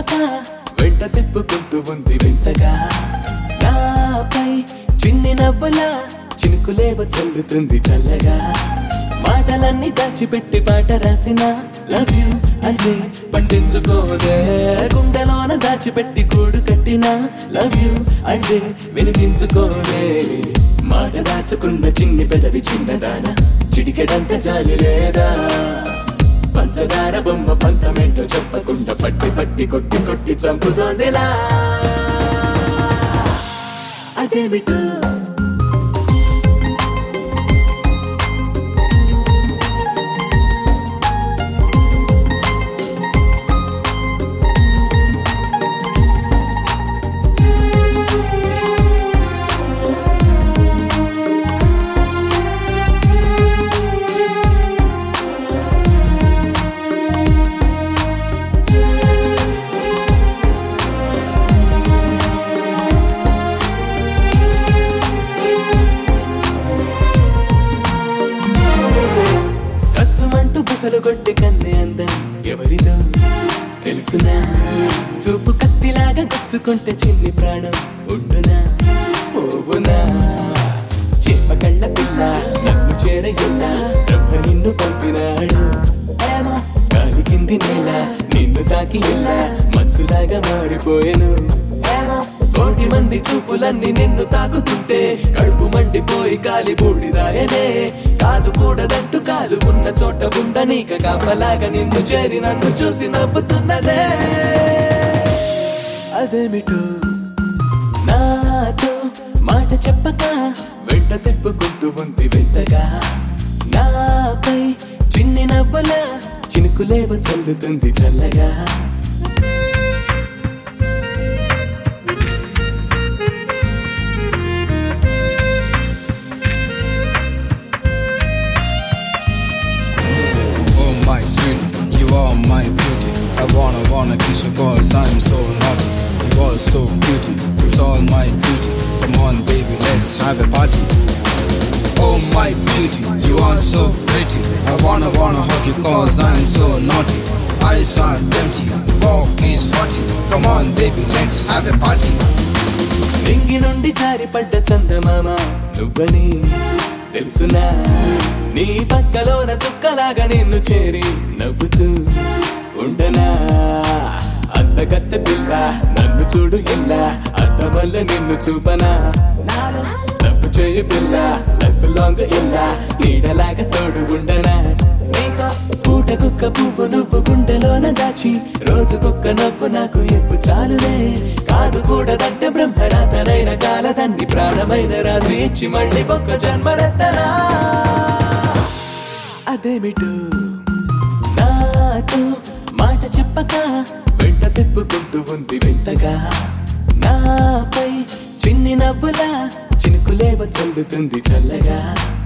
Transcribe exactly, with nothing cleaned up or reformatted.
చెప్పక వెంట తిప్పుకుంటూ ఉంది వింతగా నాపై చిన్ని నవ్వులా చినుకులేవ చల్లుతుంది చల్లగా మాటలన్నీ దాచిపెట్టి పాట రాసిన లవ్ యూ అంటే పట్టించుకోదే గుండెలోన దాచిపెట్టి కూడు కట్టిన లవ్ యూ అంటే వినిపించుకోదే మాట దాచుకున్న చిన్ని పెదవి చిన్నదాన చిటికెడంత జాలి లేదా పంచదార బొమ్మ పంతమేంటో చెప్పకుండా పట్టి పట్టి కొట్టి కొట్టి చంపుతోందిలా అదేమిటో బుసలు కొట్టి కన్నే అందం ఎవరిదో తెలుసునా చూపు కత్తిలాగా గుచ్చుకుంటే చిన్ని ప్రాణం ఉండునా పోవునా చేప కళ్ళ పిల్ల నన్ను చేరగిల్లా బ్రహ్మ నిన్ను పంపినాడు ఏమో గాలి కింది నేల నిన్ను తాకి ఎల్లా మంచులాగా మారిపోయాను ఏమో కోటి మంది చూపులన్నీ నిన్ను తాకుతుంటే కడుపు మండిపోయి కాలి బూడిదాయనే కాదు కూడదంటూ కాలు ఉన్న చోట ఉండ నీక కాపలాగా నిన్ను చేరి నన్ను చూసి నవ్వుతున్నదే అదేమిటో నాతో మాట చెప్పక వెంట తిప్పుకుంటూ ఉంది వింతగా నాపై చిన్ని నవ్వులా చినుకులేవ చల్లుతుంది చల్లగా You are my beauty. I wanna wanna kiss you cause I'm so naughty. You are so beauty. It's all my beauty. Come on baby, let's have a party. Oh my beauty, you are so pretty. I wanna wanna hug you cause I'm so naughty. Eyes are empty, walk is hotty. Come on baby, let's have a party. నింగి నుండి జారిపడ్డ చందమామ నువ్వని తెలుసునా నీ పక్కలోన చుక్కలాగా నిన్ను చేరి నవ్వుతూ ఉండనా అందగత్త పిల్ల నన్ను చూడు ఇలా అద్దం వల్ల నిన్ను చూపనా తప్పు చేయి పిల్ల లైఫ్ లాంగ్ ఇలా నీడలాగా తోడు ఉండనా నీతో పూట కుక్క పువ్వు నువ్వు గుండెలోన దాచి రోజుకొక్క నవ్వు నాకు ఎప్పు చాలుదే కాదు కూడదంటే బ్రహ్మరాతనైన కాలదాన్ని ప్రాణమైన రాజు ఇచ్చి మళ్ళీ ఒక్క జన్మరెత్తనా అదేమిటో నాతో మాట చెప్పక వెంట తిప్పుకుంటూ ఉంది వింతగా నాపై చిన్ని నవ్వులా చినుకులేవ చల్లుతుంది చల్లగా